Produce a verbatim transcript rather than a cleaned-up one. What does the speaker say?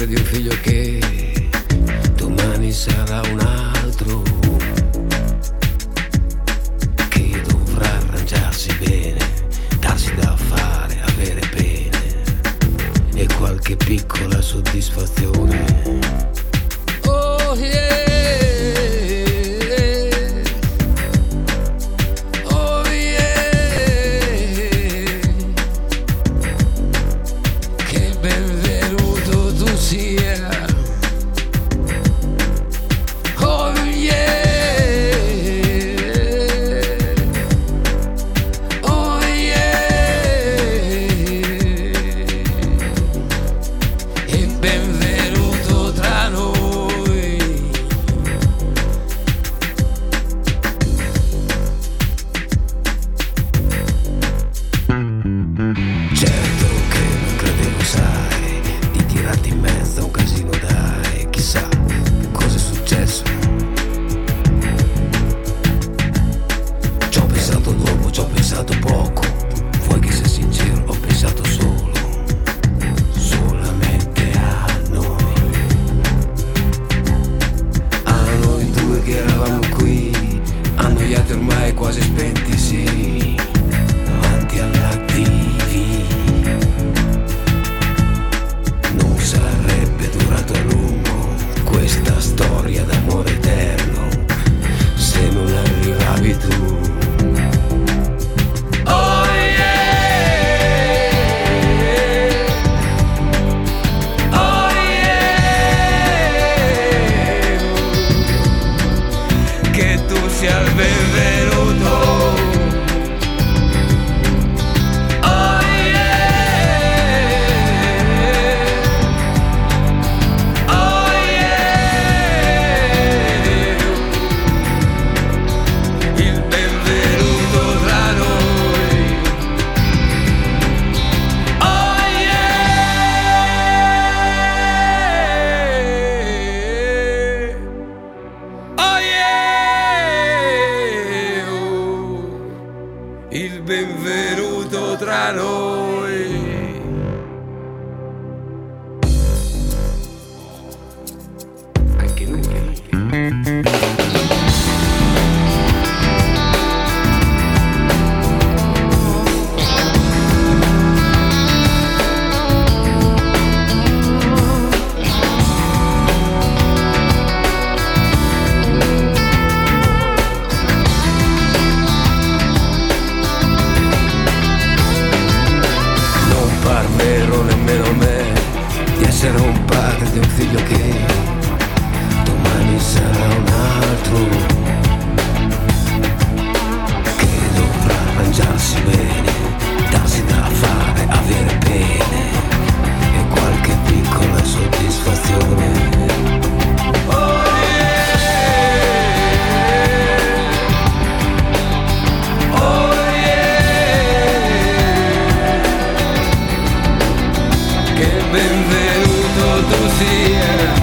padre di un figlio che domani sarà un altro, che dovrà arrangiarsi bene, darsi da fare, avere pene e qualche piccola soddisfazione. Oh yeah. Il benvenuto tra noi. Anche lui. Nemmeno a me di essere un padre di un figlio che domani sarà un altro, che dovrà arrangiarsi bene, darsi da fare, avere pene e qualche piccola soddisfazione. Oh yeah, oh benvenuto tu sia.